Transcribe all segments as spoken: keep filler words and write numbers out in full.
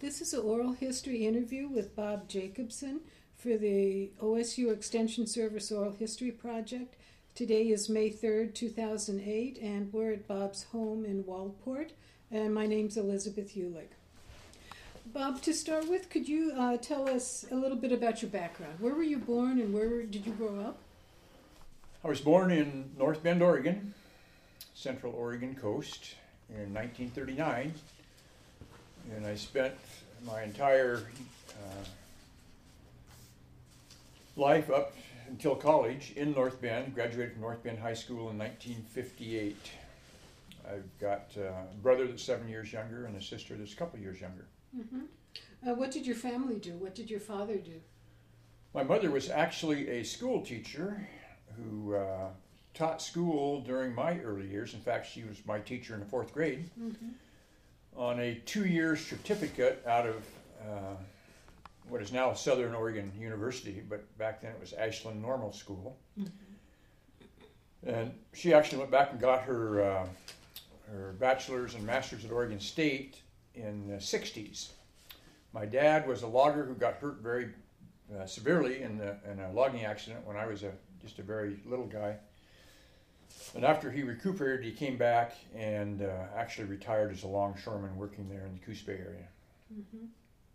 This is an oral history interview with Bob Jacobson for the O S U Extension Service Oral History Project. Today is May third, two thousand eight, and we're at Bob's home in Waldport, and my name's Elizabeth Ulick. Bob, to start with, could you uh, tell us a little bit about your background? Where were you born and where did you grow up? I was born in North Bend, Oregon, Central Oregon coast, in nineteen thirty-nine, and I spent my entire uh, life up until college in North Bend. Graduated from North Bend High School in nineteen fifty-eight. I've got uh, a brother that's seven years younger and a sister that's a couple years younger. Mm-hmm. Uh, what did your family do? What did your father do? My mother was actually a school teacher who uh, taught school during my early years. In fact, she was my teacher in the fourth grade. Mm-hmm. On a two-year certificate out of uh, what is now Southern Oregon University, but back then it was Ashland Normal School. Mm-hmm. And she actually went back and got her uh, her bachelor's and master's at Oregon State in the sixties. My dad was a logger who got hurt very uh, severely in, the, in a logging accident when I was a, just a very little guy. And after he recuperated, he came back and uh, actually retired as a longshoreman working there in the Coos Bay area. Mm-hmm.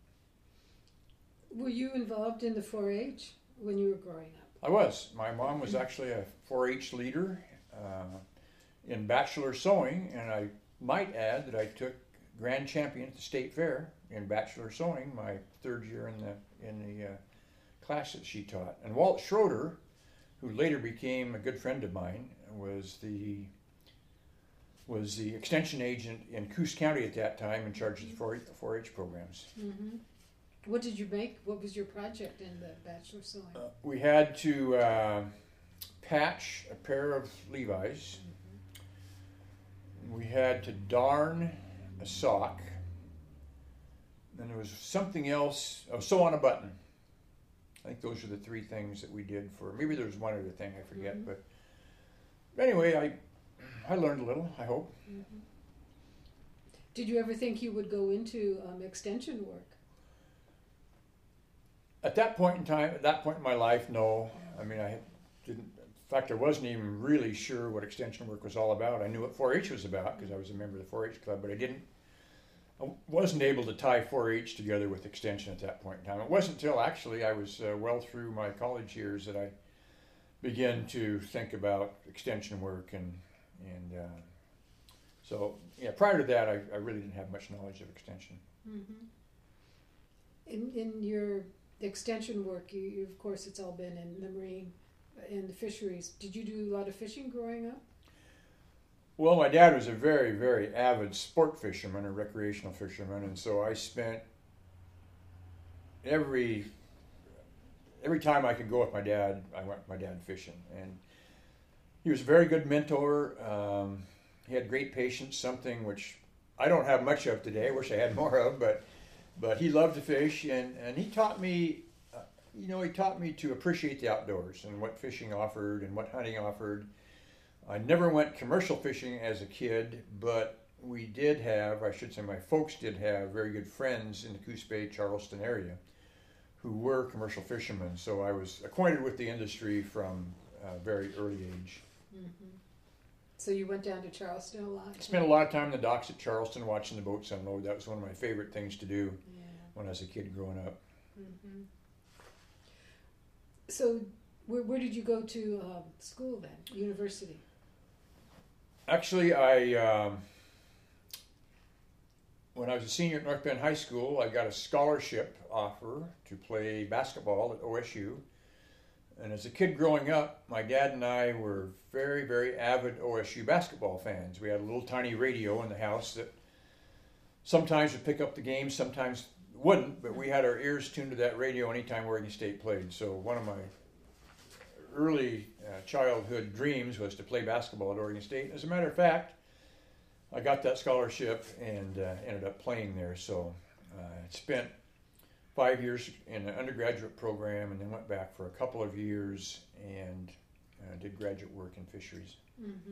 Were you involved in the four H when you were growing up? I was. My mom was actually a four H leader uh, in bachelor sewing, and I might add that I took grand champion at the state fair in bachelor sewing my third year in the in the uh, class that she taught. And Walt Schroeder, who later became a good friend of mine, was the was the extension agent in Coos County at that time, in charge of the four H programs. Mm-hmm. What did you make? What was your project in the bachelor sewing? Uh, we had to uh, patch a pair of Levi's. Mm-hmm. We had to darn a sock. And there was something else. Oh, sew on a button. I think those are the three things that we did for. Maybe there was one other thing I forget, mm-hmm. but anyway, I I learned a little. I hope. Mm-hmm. Did you ever think you would go into um, extension work? At that point in time, at that point in my life, no. I mean, I didn't. In fact, I wasn't even really sure what extension work was all about. I knew what four H was about because I was a member of the four H club, but I didn't. I wasn't able to tie four H together with extension at that point in time. It wasn't until actually I was uh, well through my college years that I began to think about extension work, and and uh, so yeah. Prior to that, I, I really didn't have much knowledge of extension. Mm-hmm. In in your extension work, you, you of course it's all been in the marine, in the fisheries. Did you do a lot of fishing growing up? Well, my dad was a very, very avid sport fisherman, a recreational fisherman, and so I spent every every time I could go with my dad, I went with my dad fishing. And he was a very good mentor. Um, he had great patience, something which I don't have much of today. I wish I had more of, but but he loved to fish, and, and he taught me, uh, you know, he taught me to appreciate the outdoors and what fishing offered and what hunting offered. I never went commercial fishing as a kid, but we did have, I should say my folks did have very good friends in the Coos Bay, Charleston area who were commercial fishermen. So I was acquainted with the industry from a very early age. Mm-hmm. So you went down to Charleston a lot? I spent a lot of time in the docks at Charleston watching the boats unload. That was one of my favorite things to do yeah. when I was a kid growing up. Mm-hmm. So where, where did you go to uh, school then, university? Actually, I um, when I was a senior at North Bend High School, I got a scholarship offer to play basketball at O S U. And as a kid growing up, my dad and I were very, very avid O S U basketball fans. We had a little tiny radio in the house that sometimes would pick up the game, sometimes wouldn't, but we had our ears tuned to that radio anytime Oregon State played. So one of my early uh, childhood dreams was to play basketball at Oregon State. As a matter of fact, I got that scholarship and uh, ended up playing there. So I uh, spent five years in an undergraduate program and then went back for a couple of years and uh, did graduate work in fisheries. Mm-hmm.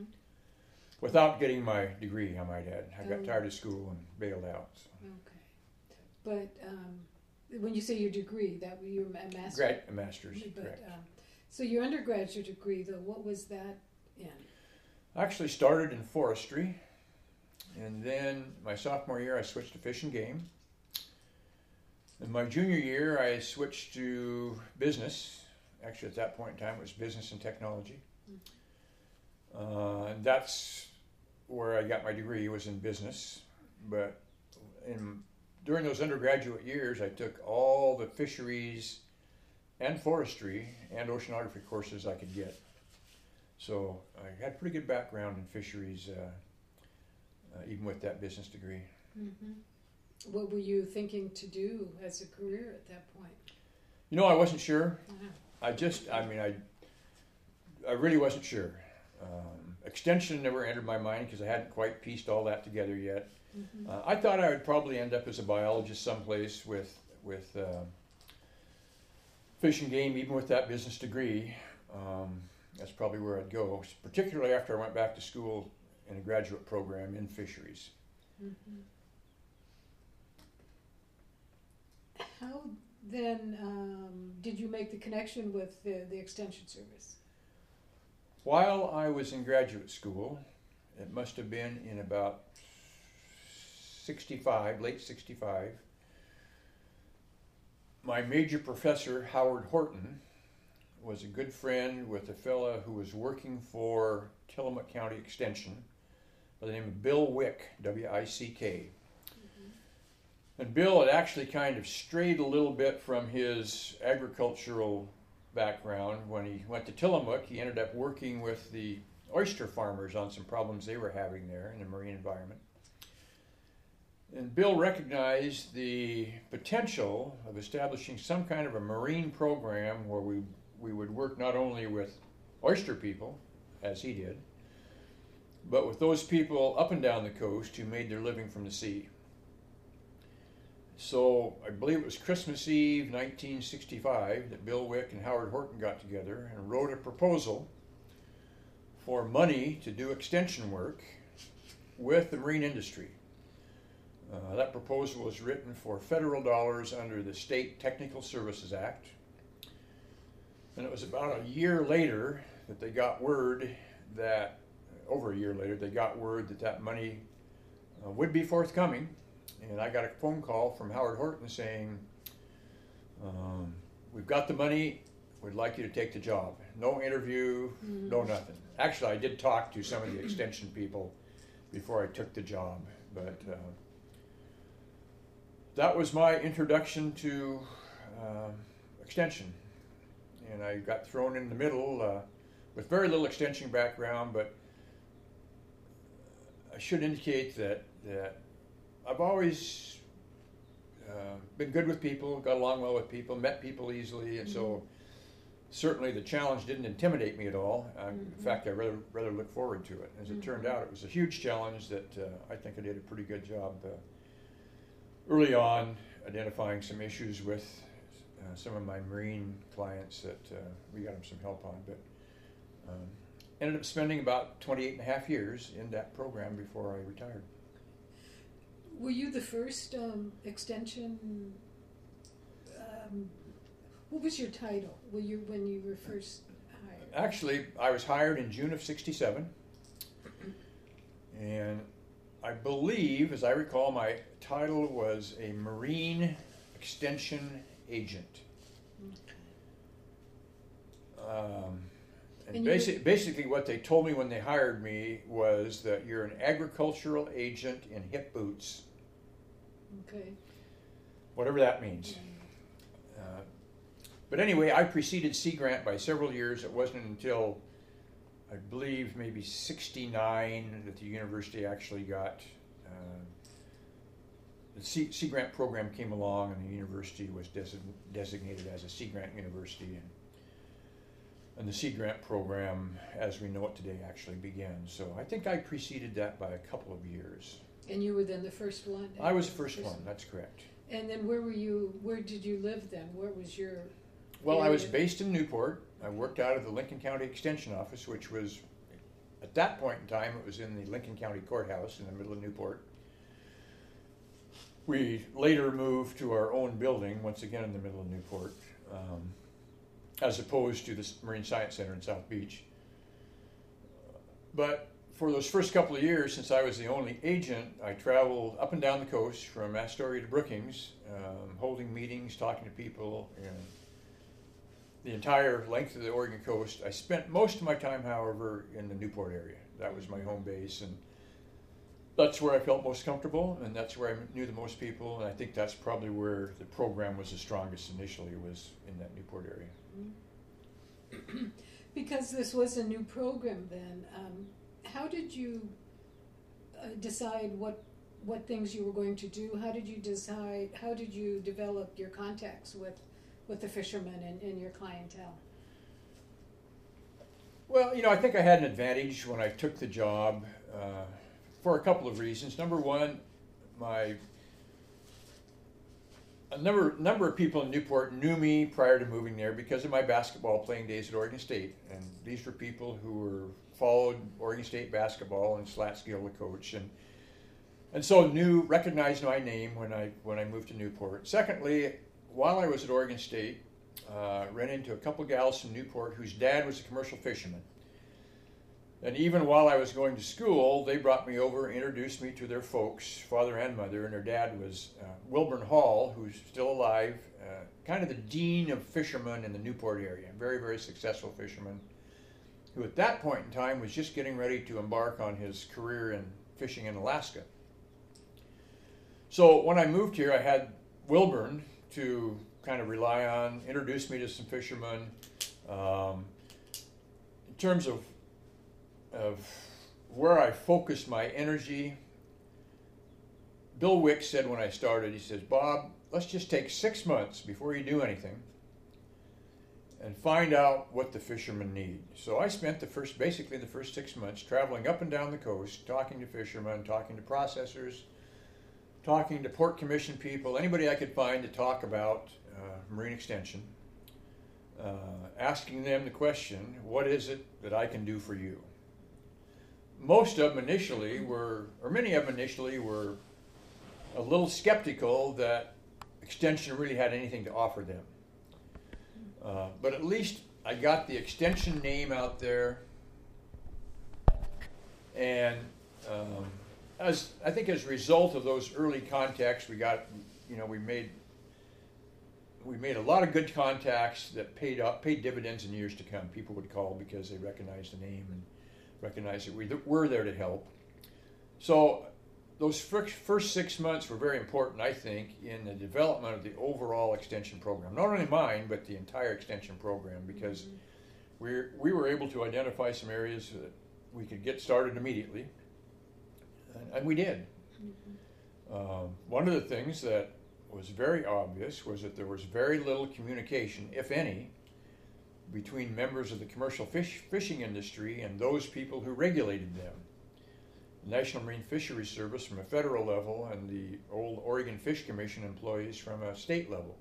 Without getting my degree, I might add. I got oh. tired of school and bailed out. So. Okay. But um, when you say your degree, that was your ma- master's? Grad, a master's, But, correct. um, so your undergraduate degree, though, what was that in? I actually started in forestry, and then my sophomore year I switched to fish and game. In my junior year I switched to business. Actually, at that point in time it was business and technology. Uh, and that's where I got my degree, was in business. But in, during those undergraduate years I took all the fisheries and forestry and oceanography courses I could get. So I had a pretty good background in fisheries, uh, uh, even with that business degree. Mm-hmm. What were you thinking to do as a career at that point? You know, I wasn't sure. Uh-huh. I just, I mean, I, I really wasn't sure. Um, extension never entered my mind because I hadn't quite pieced all that together yet. Mm-hmm. Uh, I thought I would probably end up as a biologist someplace with with uh, fish and game, even with that business degree. Um, that's probably where I'd go, particularly after I went back to school in a graduate program in fisheries. Mm-hmm. How then um, did you make the connection with the, the Extension Service? While I was in graduate school, it must have been in about sixty-five, late sixty-five, my major professor, Howard Horton, was a good friend with a fella who was working for Tillamook County Extension by the name of Bill Wick, W I C K. Mm-hmm. And Bill had actually kind of strayed a little bit from his agricultural background. When he went to Tillamook, he ended up working with the oyster farmers on some problems they were having there in the marine environment. And Bill recognized the potential of establishing some kind of a marine program where we, we would work not only with oyster people, as he did, but with those people up and down the coast who made their living from the sea. So I believe it was Christmas Eve nineteen sixty-five that Bill Wick and Howard Horton got together and wrote a proposal for money to do extension work with the marine industry. Uh, that proposal was written for federal dollars under the State Technical Services Act. And it was about a year later that they got word that, over a year later, they got word that that money uh, would be forthcoming. And I got a phone call from Howard Horton saying, um, we've got the money, we'd like you to take the job. No interview, mm-hmm. no nothing. Actually, I did talk to some of the extension people before I took the job, but uh, that was my introduction to uh, extension. And I got thrown in the middle uh, with very little extension background, but I should indicate that, that I've always uh, been good with people, got along well with people, met people easily, and mm-hmm. so certainly the challenge didn't intimidate me at all. Uh, mm-hmm. In fact, I rather rather look forward to it. As mm-hmm. it turned out, it was a huge challenge that uh, I think I did a pretty good job uh, early on identifying some issues with uh, some of my marine clients that uh, we got them some help on. But um, ended up spending about twenty-eight and a half years in that program before I retired. Were you the first um, extension? Um, what was your title? Were you when you were first hired? Actually, I was hired in June of sixty-seven, and I believe, as I recall, my title was a Marine Extension Agent. Okay. Um, and and basi- basically, what they told me when they hired me was that you're an agricultural agent in hip boots. Okay. Whatever that means. Yeah. Uh, but anyway, I preceded Sea Grant by several years. It wasn't until, I believe, maybe sixty-nine that the university actually got, uh, the Sea, Sea Grant program came along and the university was desi- designated as a Sea Grant university. And, and the Sea Grant program, as we know it today, actually began. So I think I preceded that by a couple of years. And you were then the first one? I was the first one, that's correct. And then where were you, where did you live then? Where was your Well, area? I was based in Newport. I worked out of the Lincoln County Extension Office, which was, at that point in time, it was in the Lincoln County Courthouse in the middle of Newport. We later moved to our own building, once again in the middle of Newport, um, as opposed to the Marine Science Center in South Beach. But for those first couple of years, since I was the only agent, I traveled up and down the coast from Astoria to Brookings, um, holding meetings, talking to people, and the entire length of the Oregon coast. I spent most of my time, however, in the Newport area. That was my home base, and that's where I felt most comfortable, and that's where I knew the most people, and I think that's probably where the program was the strongest initially, was in that Newport area. Because this was a new program then, um, how did you uh, decide what what things you were going to do? How did you decide, how did you develop your contacts with, with the fishermen and, and your clientele? Well, you know, I think I had an advantage when I took the job uh, for a couple of reasons. Number one, my a number number of people in Newport knew me prior to moving there because of my basketball playing days at Oregon State, and these were people who were followed Oregon State basketball, and Slatskill, the coach, and and so knew recognized my name when I when I moved to Newport. Secondly, while I was at Oregon State, uh, ran into a couple gals from Newport whose dad was a commercial fisherman. And even while I was going to school, they brought me over, introduced me to their folks, father and mother, and their dad was uh, Wilburn Hall, who's still alive, uh, kind of the dean of fishermen in the Newport area, very, very successful fisherman, who at that point in time was just getting ready to embark on his career in fishing in Alaska. So when I moved here, I had Wilburn to kind of rely on, introduce me to some fishermen. Um, in terms of of where I focused my energy, Bill Wick said when I started, he says, Bob, let's just take six months before you do anything and find out what the fishermen need. So I spent the first, basically the first six months traveling up and down the coast, talking to fishermen, talking to processors, talking to Port Commission people, anybody I could find to talk about uh, marine extension, uh, asking them the question, what is it that I can do for you? Most of them initially were, or many of them initially were a little skeptical that extension really had anything to offer them. Uh, but at least I got the extension name out there, and um, as I think as a result of those early contacts, we got, you know, we made we made a lot of good contacts that paid up, paid dividends in years to come. People would call because they recognized the name and recognize that we were there to help. So those first six months were very important, I think, in the development of the overall extension program. Not only mine, but the entire extension program, because mm-hmm. we we were able to identify some areas that we could get started immediately, and, and we did. Mm-hmm. Um, one of the things that was very obvious was that there was very little communication, if any, between members of the commercial fish, fishing industry and those people who regulated them. The National Marine Fisheries Service from a federal level and the old Oregon Fish Commission employees from a state level.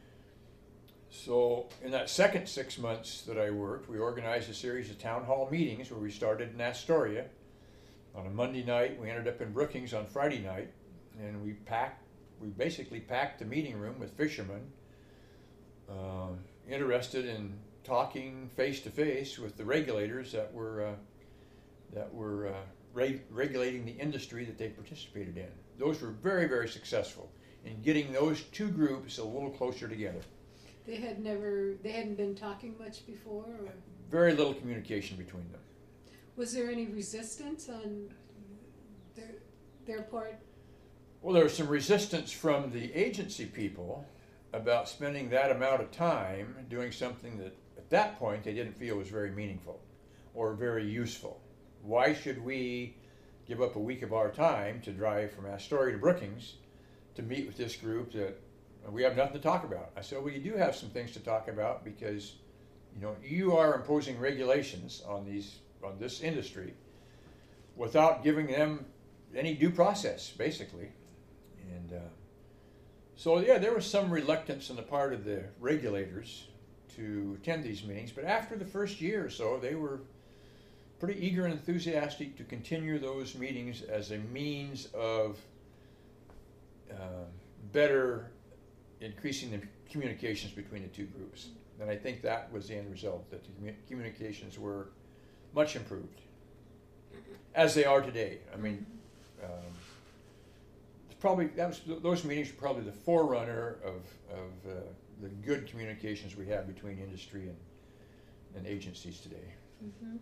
So in that second six months that I worked, we organized a series of town hall meetings where we started in Astoria on a Monday night. We ended up in Brookings on Friday night, and we packed, we basically packed the meeting room with fishermen uh, interested in talking face to face with the regulators that were uh, that were uh, reg- regulating the industry that they participated in. Those were very, very successful in getting those two groups a little closer together. They had never, they hadn't been talking much before, or? Very little communication between them. Was there any resistance on their their part? Well, there was some resistance from the agency people about spending that amount of time doing something that at that point they didn't feel was very meaningful or very useful. Why should we give up a week of our time to drive from Astoria to Brookings to meet with this group that we have nothing to talk about? I said, well, you do have some things to talk about because, you know, you are imposing regulations on these on this industry without giving them any due process, basically. And uh, so, yeah, there was some reluctance on the part of the regulators to attend these meetings, but after the first year or so, they were pretty eager and enthusiastic to continue those meetings as a means of uh, better increasing the communications between the two groups. And I think that was the end result, that the commu- communications were much improved, as they are today. I mean, um, it's probably that was those meetings were probably the forerunner of of uh, the good communications we have between industry and and agencies today. Mm-hmm.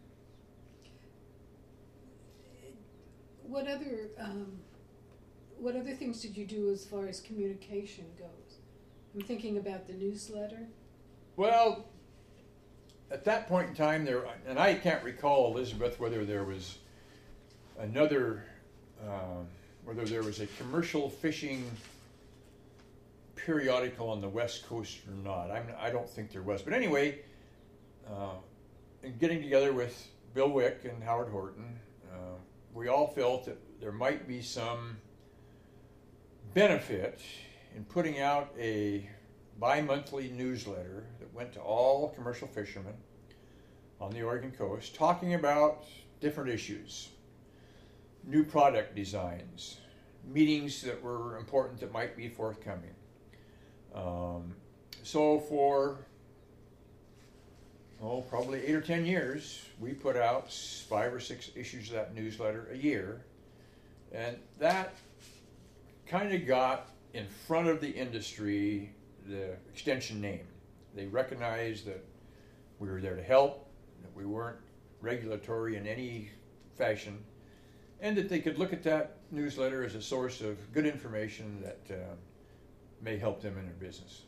What other um, what other things did you do as far as communication goes? I'm thinking about the newsletter. Well, at that point in time, there, and I can't recall, Elizabeth, whether there was another, uh, whether there was a commercial fishing periodical on the West Coast or not. I'm, I don't think there was. But anyway, uh, in getting together with Bill Wick and Howard Horton, uh, we all felt that there might be some benefit in putting out a bi-monthly newsletter that went to all commercial fishermen on the Oregon coast, talking about different issues, new product designs, meetings that were important that might be forthcoming. Um, so for, oh, probably eight or ten years, we put out five or six issues of that newsletter a year, and that kind of got in front of the industry the extension name. They recognized that we were there to help, that we weren't regulatory in any fashion, and that they could look at that newsletter as a source of good information that uh, may help them in their business.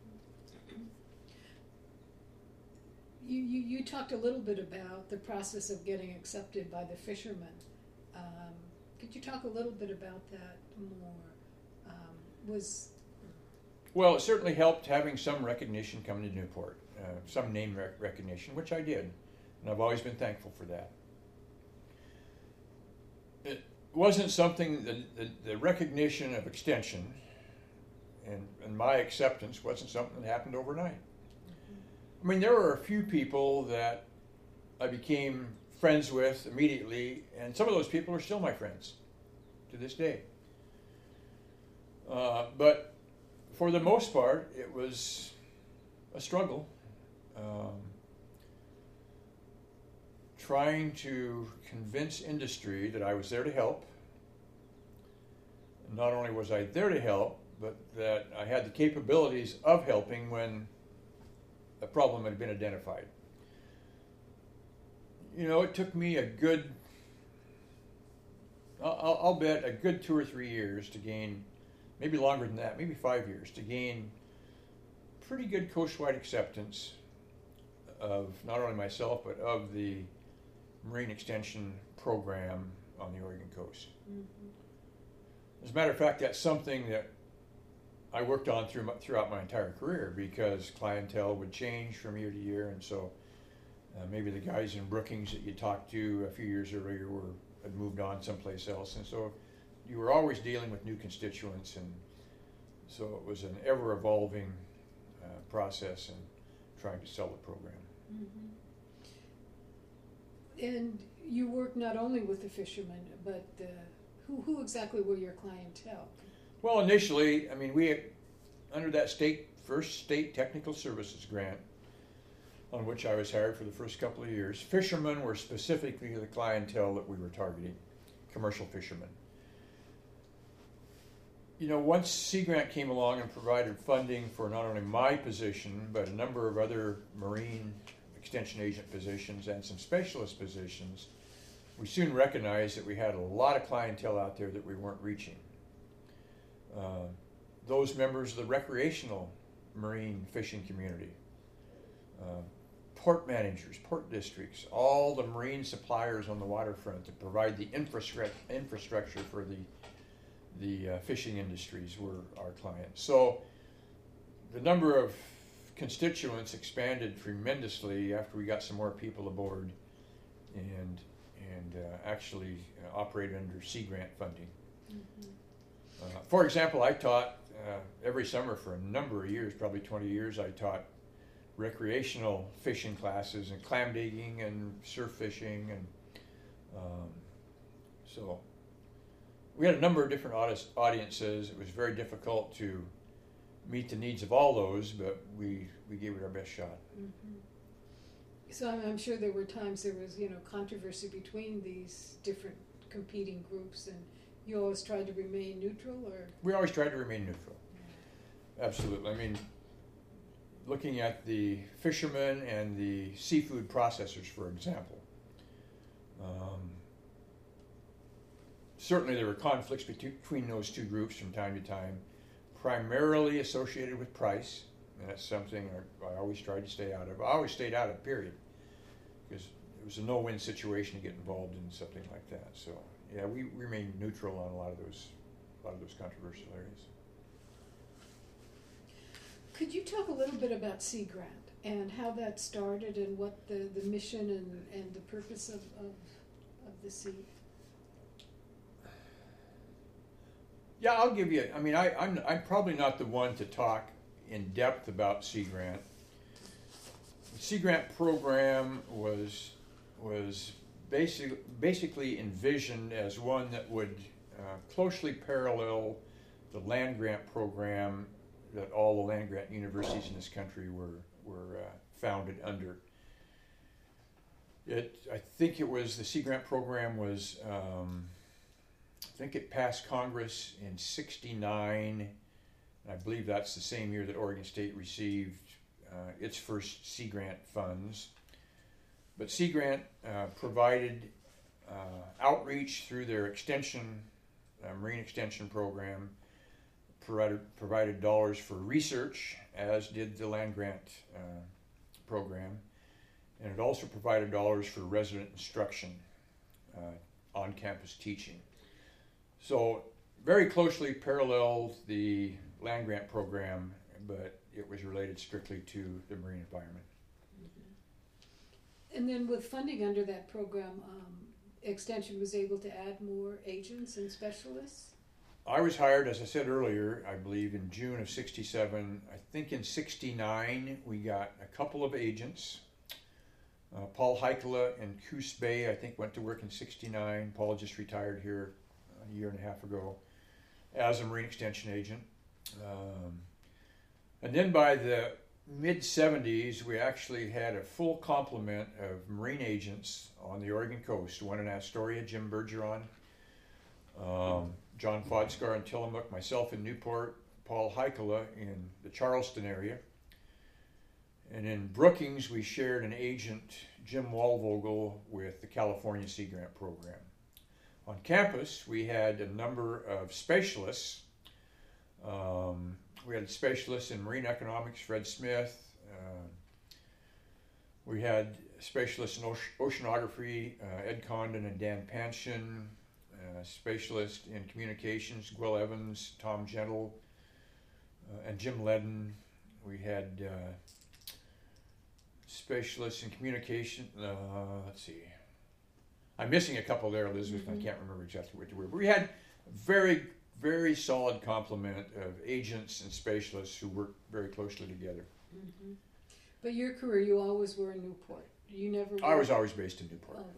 You, you, you talked a little bit about the process of getting accepted by the fishermen. Um, could you talk a little bit about that more? Um, was Well, it certainly helped having some recognition coming to Newport, uh, some name rec- recognition, which I did, and I've always been thankful for that. It wasn't something, the, the, the recognition of extension and, and my acceptance wasn't something that happened overnight. I mean, there were a few people that I became friends with immediately, and some of those people are still my friends to this day. Uh, but for the most part, it was a struggle. Um, trying to convince industry that I was there to help. Not only was I there to help, but that I had the capabilities of helping when a problem had been identified. You know, it took me a good, I'll, I'll bet a good two or three years to gain, maybe longer than that, maybe five years, to gain pretty good coastwide acceptance of not only myself, but of the Marine Extension program on the Oregon coast. Mm-hmm. As a matter of fact, that's something that I worked on through my, throughout my entire career, because clientele would change from year to year, and so uh, maybe the guys in Brookings that you talked to a few years earlier were had moved on someplace else, and so you were always dealing with new constituents, and so it was an ever-evolving uh, process in trying to sell the program. Mm-hmm. And you worked not only with the fishermen, but uh, who, who exactly were your clientele? Well, initially, I mean, we, under that state, first state technical services grant, on which I was hired for the first couple of years, fishermen were specifically the clientele that we were targeting, commercial fishermen. You know, once Sea Grant came along and provided funding for not only my position, but a number of other Marine Extension agent positions and some specialist positions, we soon recognized that we had a lot of clientele out there that we weren't reaching. Uh, those members of the recreational marine fishing community, uh, port managers, port districts, all the marine suppliers on the waterfront that provide the infrastru- infrastructure for the the uh, fishing industries were our clients. So the number of constituents expanded tremendously after we got some more people aboard and and uh, actually uh, operated under Sea Grant funding. Mm-hmm. Uh, for example, I taught uh, every summer for a number of years, probably twenty years, I taught recreational fishing classes and clam digging and surf fishing, and um, so we had a number of different audi- audiences. It was very difficult to meet the needs of all those, but we, we gave it our best shot. Mm-hmm. So I'm, I'm sure there were times there was, you know, controversy between these different competing groups, and you always tried to remain neutral, or? We always tried to remain neutral. Absolutely. I mean, looking at the fishermen and the seafood processors, for example, um, certainly there were conflicts between those two groups from time to time, primarily associated with price, and that's something I, I always tried to stay out of. I always stayed out of, period, because it was a no-win situation to get involved in something like that. So, yeah, we remained neutral on a lot of those, a lot of those controversial areas. Could you talk a little bit about Sea Grant and how that started and what the, the mission and, and the purpose of, of, of the Sea? Yeah, I'll give you, I mean, I, I'm, I'm probably not the one to talk in depth about Sea Grant. The Sea Grant program was, was basic, basically envisioned as one that would uh, closely parallel the land grant program that all the land grant universities in this country were were uh, founded under. It, I think it was the Sea Grant program was, um, I think it passed Congress in sixty-nine. And I believe that's the same year that Oregon State received uh, its first Sea Grant funds. But Sea Grant uh, provided uh, outreach through their extension, uh, marine extension program, provided, provided dollars for research, as did the land grant uh, program, and it also provided dollars for resident instruction, uh, on-campus teaching. So very closely paralleled the land grant program, but it was related strictly to the marine environment. And then with funding under that program, um, Extension was able to add more agents and specialists? I was hired, as I said earlier, I believe in June of sixty-seven. I think in sixty-nine we got a couple of agents. Uh, Paul Heikkila in Coos Bay, I think, went to work in sixty-nine. Paul just retired here a year and a half ago as a marine extension agent. Um, and then by the mid seventies, we actually had a full complement of marine agents on the Oregon coast. One in Astoria, Jim Bergeron, um, John Fodskar in Tillamook, myself in Newport, Paul Heikkila in the Charleston area. And in Brookings, we shared an agent, Jim Walvogel, with the California Sea Grant program. On campus, we had a number of specialists. Um, we had specialists in marine economics, Fred Smith. Uh, we had specialists in oceanography, uh, Ed Condon and Dan Panshin. Uh, specialist in communications, Gwill Evans, Tom Gentle, uh, and Jim Ledden. We had uh, specialists in communication. Uh, let's see. I'm missing a couple there, Elizabeth. Mm-hmm. I can't remember exactly what they were. But we had a very, very solid complement of agents and specialists who worked very closely together. Mm-hmm. But your career, you always were in Newport. You never were... I was always based in Newport. Oh.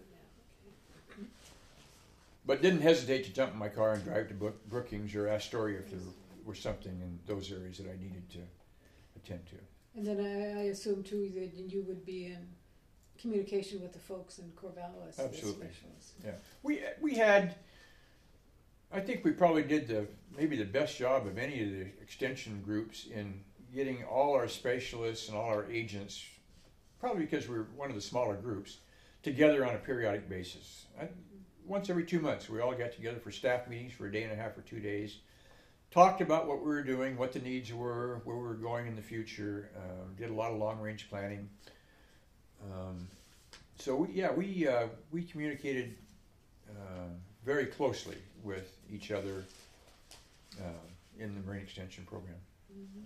But didn't hesitate to jump in my car and drive to Brookings or Astoria if there were something in those areas that I needed to attend to. And then I, I assume too that you would be in communication with the folks in Corvallis. Absolutely. Yeah, we we had. I think we probably did the maybe the best job of any of the extension groups in getting all our specialists and all our agents, probably because we were one of the smaller groups, together on a periodic basis. I, Once every two months, we all got together for staff meetings for a day and a half or two days, talked about what we were doing, what the needs were, where we were going in the future, um, did a lot of long-range planning. Um, so, we, yeah, we uh, we communicated uh, very closely with each other uh, in the Marine Extension program. Mm-hmm.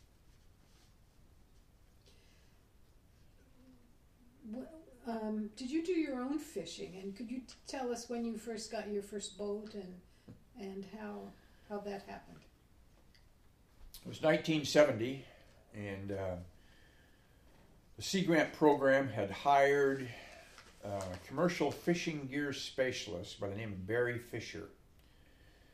What, Um, did you do your own fishing, and could you t- tell us when you first got your first boat and and how how that happened? It was nineteen seventy, and uh, the Sea Grant program had hired a commercial fishing gear specialist by the name of Barry Fisher.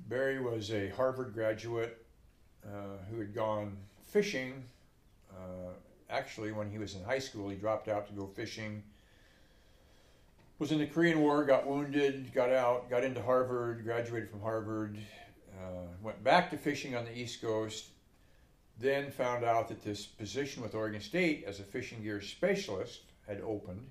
Barry was a Harvard graduate uh, who had gone fishing. Uh, actually, when he was in high school, he dropped out to go fishing. Was in the Korean War, got wounded, got out, got into Harvard, graduated from Harvard, uh, went back to fishing on the East Coast, then found out that this position with Oregon State as a fishing gear specialist had opened.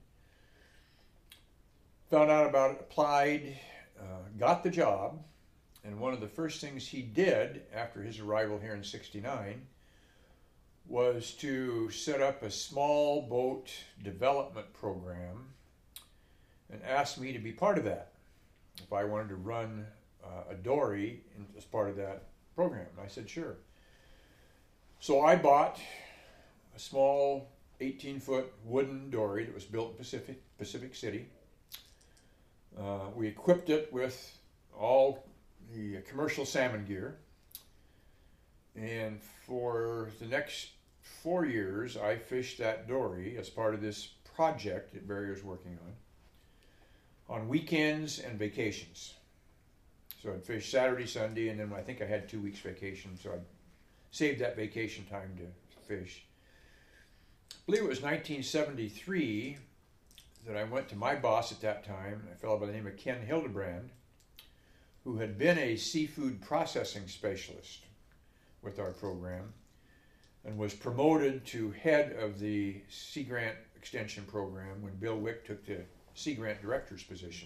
Found out about it, applied, uh, got the job, and one of the first things he did after his arrival here in sixty-nine was to set up a small boat development program and asked me to be part of that, if I wanted to run uh, a dory in, as part of that program. And I said, sure. So I bought a small eighteen-foot wooden dory that was built in Pacific, Pacific City. Uh, we equipped it with all the commercial salmon gear. And for the next four years, I fished that dory as part of this project that Barry was working on, on weekends and vacations. So I'd fish Saturday, Sunday, and then I think I had two weeks vacation, so I'd saved that vacation time to fish. I believe it was nineteen seventy-three that I went to my boss at that time, a fellow by the name of Ken Hildebrand, who had been a seafood processing specialist with our program and was promoted to head of the Sea Grant Extension Program when Bill Wick took the Sea Grant Director's position.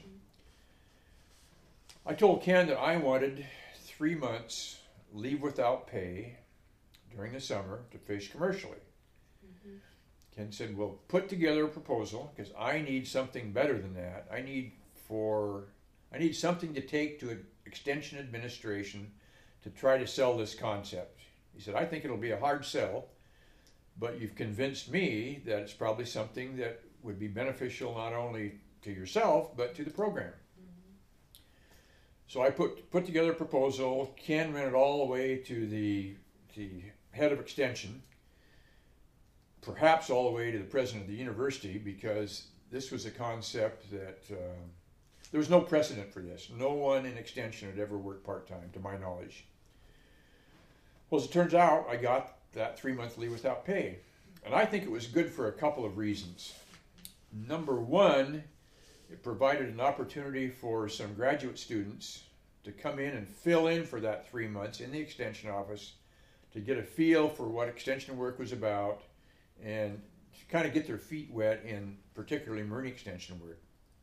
I told Ken that I wanted three months leave without pay during the summer to fish commercially. Mm-hmm. Ken said, well, put together a proposal because I need something better than that. I need for I need something to take to Extension Administration to try to sell this concept. He said, I think it'll be a hard sell, but you've convinced me that it's probably something that would be beneficial not only to yourself, but to the program. Mm-hmm. So I put put together a proposal. Ken ran it all the way to the, the head of Extension, perhaps all the way to the president of the university, because this was a concept that uh, there was no precedent for this. No one in Extension had ever worked part-time, to my knowledge. Well, as it turns out, I got that three-month leave without pay. And I think it was good for a couple of reasons. Number one, it provided an opportunity for some graduate students to come in and fill in for that three months in the Extension office to get a feel for what Extension work was about and to kind of get their feet wet in particularly marine extension work.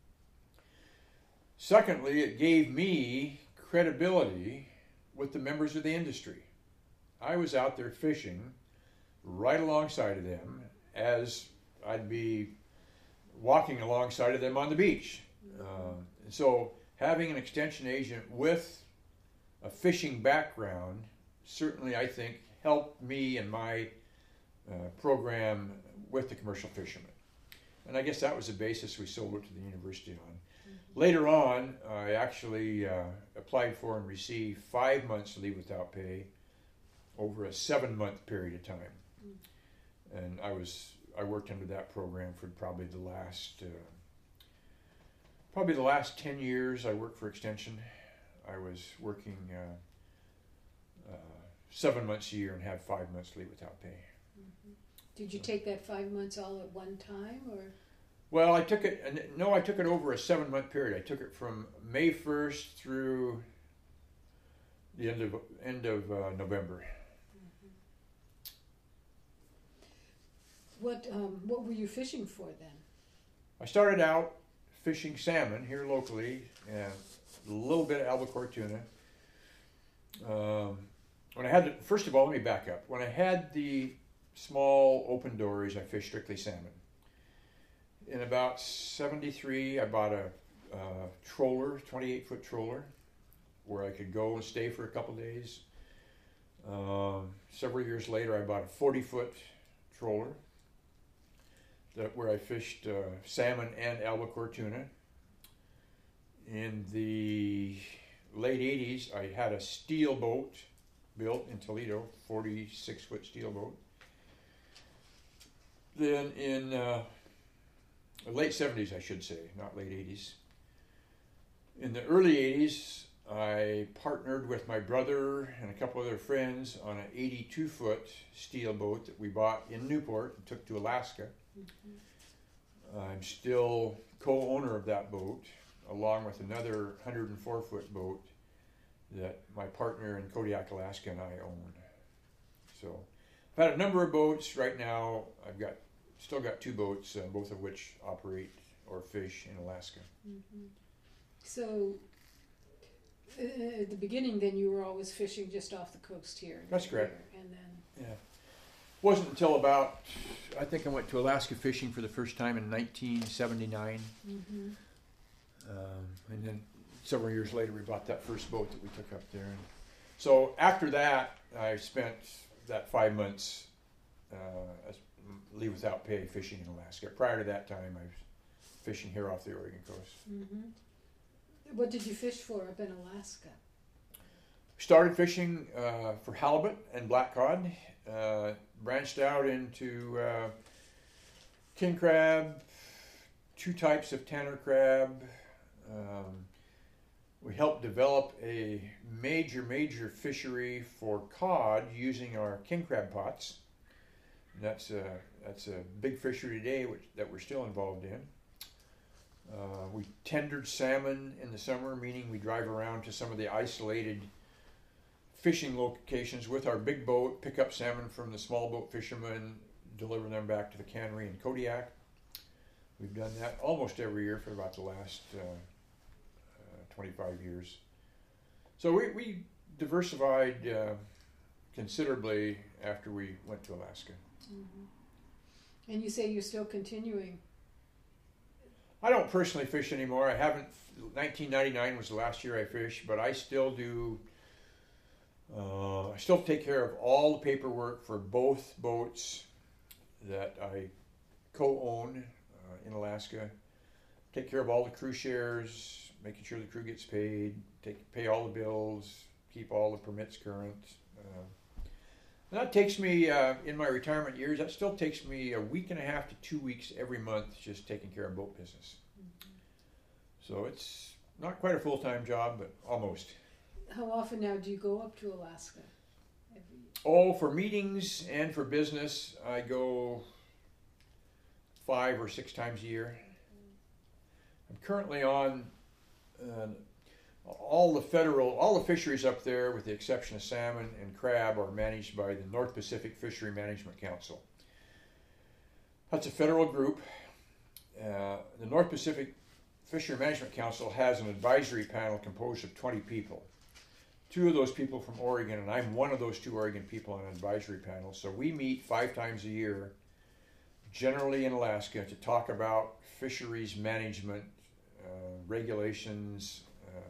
Secondly, it gave me credibility with the members of the industry. I was out there fishing right alongside of them as I'd be walking alongside of them on the beach. Mm-hmm. Uh, and so having an extension agent with a fishing background certainly, I think, helped me in my uh, program with the commercial fishermen. And I guess that was the basis we sold it to the university on. Mm-hmm. Later on, I actually uh, applied for and received five months leave without pay over a seven-month period of time. Mm-hmm. And I was I worked under that program for probably the last uh, probably the last ten years I worked for Extension. I was working uh, uh, seven months a year and had five months leave without pay. Mm-hmm. Did you take that five months all at one time, or? Well, I took it. No, I took it over a seven-month period. I took it from May first through the end of end of uh, November. What um, what were you fishing for then? I started out fishing salmon here locally and a little bit of albacore tuna. Um, when I had, the, first of all, let me back up. When I had the small open dories, I fished strictly salmon. In about seventy-three, I bought a, a troller, twenty-eight foot troller, where I could go and stay for a couple days. Um, several years later, I bought a forty foot troller that where I fished uh, salmon and albacore tuna. In the late eighties, I had a steel boat built in Toledo, forty-six foot steel boat. Then in uh, late seventies, I should say, not late eighties. In the early eighties, I partnered with my brother and a couple other friends on an eighty-two foot steel boat that we bought in Newport and took to Alaska. Mm-hmm. I'm still co-owner of that boat, along with another one hundred four foot boat that my partner in Kodiak, Alaska and I own. So I've had a number of boats. Right now I've got still got two boats, uh, both of which operate or fish in Alaska. Mm-hmm. So uh, at the beginning then you were always fishing just off the coast here. That's correct. And then yeah. Wasn't until about, I think I went to Alaska fishing for the first time in nineteen seventy-nine. Mm-hmm. Um, and then several years later we bought that first boat that we took up there. And so after that I spent that five months uh, as leave without pay fishing in Alaska. Prior to that time I was fishing here off the Oregon coast. Mm-hmm. What did you fish for up in Alaska? Started fishing uh, for halibut and black cod. Uh, branched out into uh, king crab, two types of tanner crab. Um, we helped develop a major, major fishery for cod using our king crab pots. And that's a that's a big fishery today, which that we're still involved in. Uh, we tendered salmon in the summer, meaning we drive around to some of the isolated fishing locations with our big boat, pick up salmon from the small boat fishermen, deliver them back to the cannery in Kodiak. We've done that almost every year for about the last uh, uh, twenty-five years. So we, we diversified uh, considerably after we went to Alaska. Mm-hmm. And you say you're still continuing? I don't personally fish anymore. I haven't. nineteen ninety-nine was the last year I fished, but I still do. Uh, I still take care of all the paperwork for both boats that I co-own uh, in Alaska. Take care of all the crew shares, making sure the crew gets paid, take pay all the bills, keep all the permits current. Uh, and that takes me, uh, in my retirement years, that still takes me a week and a half to two weeks every month just taking care of boat business. Mm-hmm. So it's not quite a full-time job, but almost. How often now do you go up to Alaska? Every... Oh, for meetings and for business, I go five or six times a year. I'm currently on uh, all the federal, all the fisheries up there, with the exception of salmon and crab, are managed by the North Pacific Fishery Management Council. That's a federal group. Uh, the North Pacific Fishery Management Council has an advisory panel composed of twenty people. Two of those people from Oregon, and I'm one of those two Oregon people on an advisory panel. So we meet five times a year, generally in Alaska, to talk about fisheries management, uh, regulations, uh,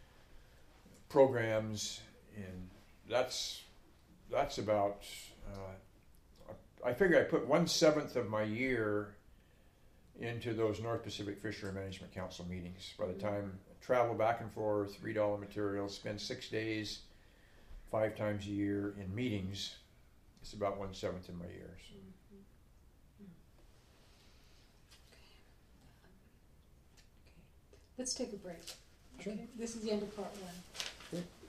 programs, and that's that's about. Uh, I figure I put one seventh of my year into those North Pacific Fishery Management Council meetings. By the time I travel back and forth, read all the materials, spend six days, five times a year in meetings, it's about one seventh of my year. So. Mm-hmm. Mm-hmm. Okay. Let's take a break. Sure. Okay. This is the end of part one. Sure.